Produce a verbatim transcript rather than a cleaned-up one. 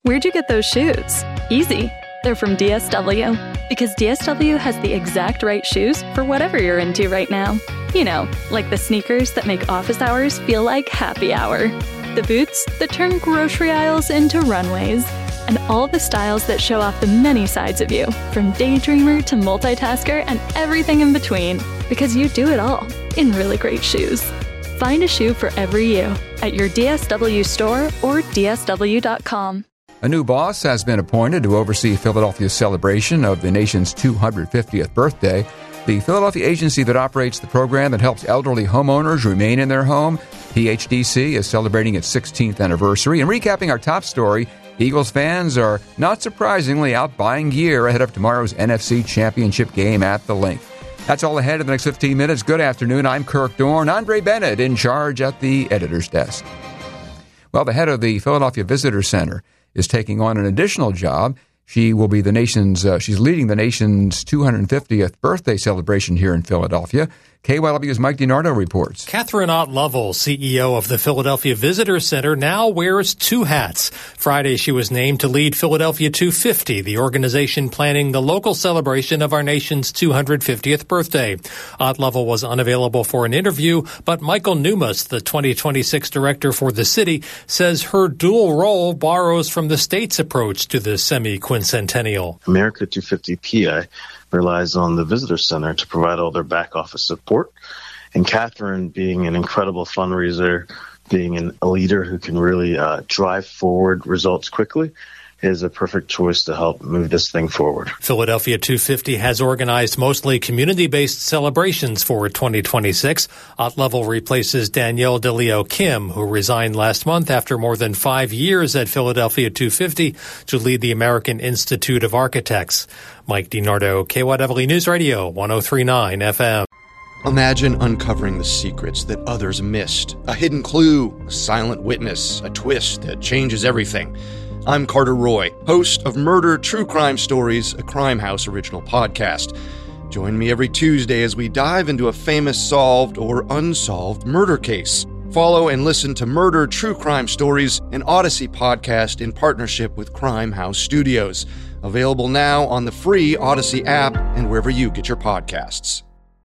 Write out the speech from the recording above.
Where'd you get those shoes? Easy. They're from D S W. Because D S W has the exact right shoes for whatever you're into right now. You know, like the sneakers that make office hours feel like happy hour. The boots that turn grocery aisles into runways. And all the styles that show off the many sides of you, from daydreamer to multitasker and everything in between. Because you do it all in really great shoes. Find a shoe for every you at your D S W store or D S W dot com. A new boss has been appointed to oversee Philadelphia's celebration of the nation's two hundred fiftieth birthday. The Philadelphia agency that operates the program that helps elderly homeowners remain in their home, P H D C, is celebrating its sixteenth anniversary. And recapping our top story, Eagles fans are not surprisingly out buying gear ahead of tomorrow's N F C Championship game at the Link. That's all ahead in the next fifteen minutes. Good afternoon. I'm Kirk Dorn. Andre Bennett in charge at the editor's desk. Well, the head of the Philadelphia Visitor Center is taking on an additional job. She will be the nation's, uh, she's leading the nation's two hundred fiftieth birthday celebration here in Philadelphia. K Y W's Mike DiNardo reports. Catherine Ott Lovell, C E O of the Philadelphia Visitor Center, now wears two hats. Friday, she was named to lead Philadelphia two fifty, the organization planning the local celebration of our nation's two hundred fiftieth birthday. Ott Lovell was unavailable for an interview, but Michael Numas, the twenty twenty-six director for the city, says her dual role borrows from the state's approach to the semi-quincentennial. America two fifty P A relies on the Visitor Center to provide all their back office support. And Catherine, being an incredible fundraiser, being an, a leader who can really uh, drive forward results quickly, is a perfect choice to help move this thing forward. Philadelphia two fifty has organized mostly community-based celebrations for twenty twenty-six. Ott Lovell replaces Danielle DeLeo Kim, who resigned last month after more than five years at Philadelphia two fifty to lead the American Institute of Architects. Mike DiNardo, K Y W News Radio, one oh three point nine F M. Imagine uncovering the secrets that others missed. A hidden clue, a silent witness, a twist that changes everything. I'm Carter Roy, host of Murder True Crime Stories, a Crime House original podcast. Join me every Tuesday as we dive into a famous solved or unsolved murder case. Follow and listen to Murder True Crime Stories, an Odyssey podcast in partnership with Crime House Studios. Available now on the free Odyssey app and wherever you get your podcasts.